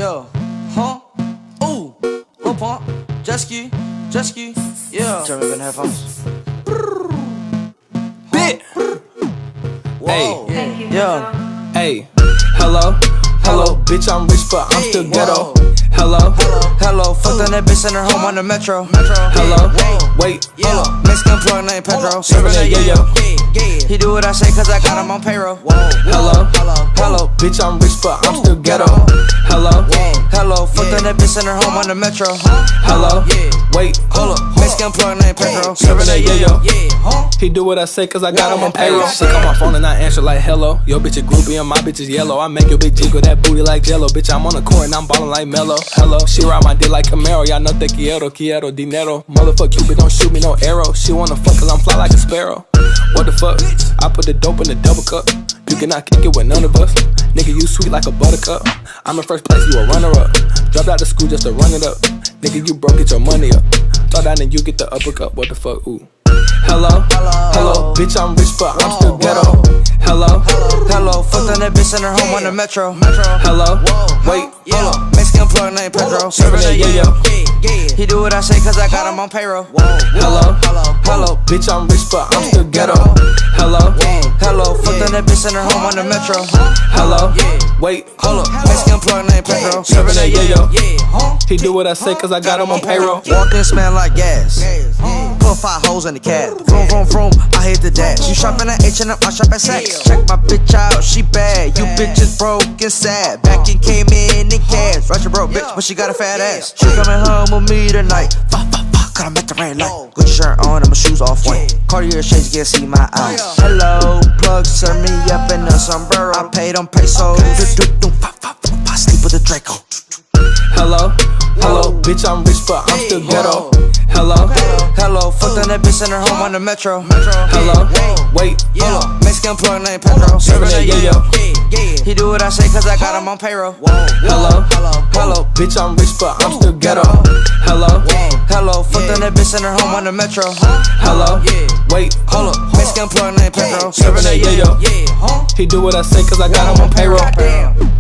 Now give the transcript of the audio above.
Yeah, huh? Ooh, Lil Pump, jet ski, yeah. Turn me in headphones. Bit. Whoa, Hey, yeah. Hey, hello, bitch, I'm rich, but I'm still ghetto. Hello, Fucked on that bitch in her home on the metro. hello, wait, Yeah, Mexican plug named Pedro. Serving that yo-yo. He do what I say cause I got him on payroll. hello, bitch, I'm rich, but I'm still ghetto. Hello, fucked on that bitch in her home on the metro. Hello, wait, Mexican plug named Pedro. serving that yo-yo. He do what I say cause I got him on payroll. She call my phone and I answer like hello. Your bitch a groupie and my bitch is yellow. I make your bitch jiggle that booty like jello. Bitch, I'm on the court and I'm ballin' like Melo. Hello, she ride my dick like Camaro. Y'all know te quiero, dinero. Motherfuck you, but don't shoot me no arrow. She wanna fuck cause I'm fly like a sparrow. What the fuck? I put the dope in the double cup. You cannot kick it with none of us. Nigga, you sweet like a buttercup. I'm in first place, you a runner-up. Dropped out of school just to run it up. Nigga, you broke, get your money up. Thought down and you get the uppercut. What the fuck? Ooh. Hello, bitch, I'm rich, but I'm still ghetto. Hello, fucked on that bitch in her home on the metro. Hello, wait, Mexican plug named Pedro. serving that yo-yo. He do what I say cause I got him on payroll. Hello, bitch, I'm rich, but I'm still ghetto. Hello, fucked on that bitch in her home on the metro. Hello, wait, Mexican plug named Pedro. serving that yo-yo. He do what I say cause I got him on payroll. Walk in, smell like gas. Put 5 holes in the cab. Vroom, I hit the dash. You shopping at H&M, I shop at Saks. Check my bitch out, she bad. You bitches broke and sad. Back and came in cash. Ratchet broke bitch, but she got a fat ass. She coming home with me tonight. Fuck, cause I'm at the red light. Gucci shirt on and my shoes off white. Cartier shades, you can't see my eyes. Hello, plug, serve me up in a sombrero. I paid on pesos. Sleep with the Draco. Hello, bitch, I'm rich, but I'm still ghetto. Hello, fucked on that bitch in her home on the metro. Hello, wait, Mexican plug named Pedro. serving that yo-yo. He do what I say cause I got him on payroll. Hello, bitch, I'm rich, but I'm still ghetto. Hello, fucked on that bitch in her home on the metro. Hello, wait, Mexican plug named Pedro. serving that yo-yo. He do what I say cause I got him on payroll.